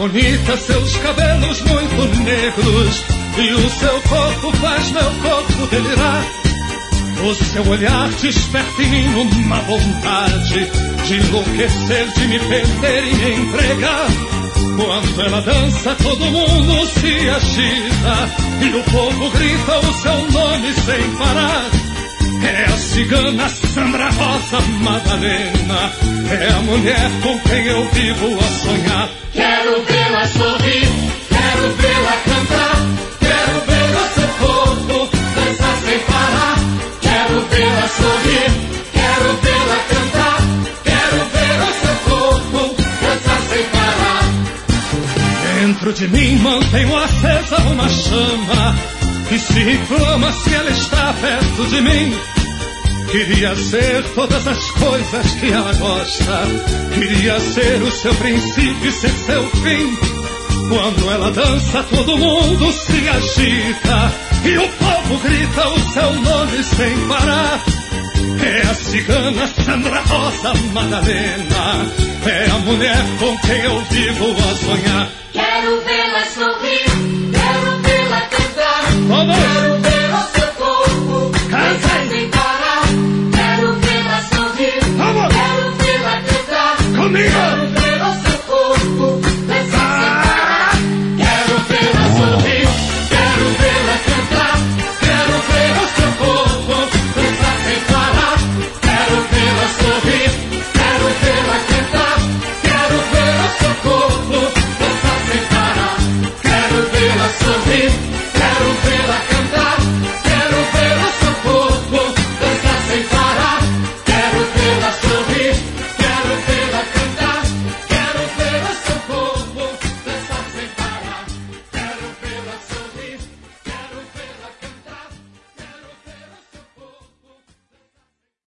bonita, seus cabelos muito negros, e o seu corpo faz meu corpo delirar. O seu olhar desperta em mim uma vontade de enlouquecer, de me perder e me entregar. Quando ela dança, todo mundo se agita e o povo grita o seu nome sem parar. É a cigana Sandra Rosa Madalena, é a mulher com quem eu vivo a sonhar. Quero vê-la sorrir, quero vê-la cantar, quero ver o seu corpo dançar sem parar. Quero vê-la sorrir, quero vê-la cantar, quero ver o seu corpo dançar sem parar. Dentro de mim mantenho acesa uma chama que se inflama se ela está perto de mim. Queria ser todas as coisas que ela gosta, queria ser o seu princípio e ser seu fim. Quando ela dança, todo mundo se agita e o povo grita o seu nome sem parar. É a cigana Sandra Rosa Madalena, é a mulher com quem eu vivo a sonhar. Quero vê-la sorrir.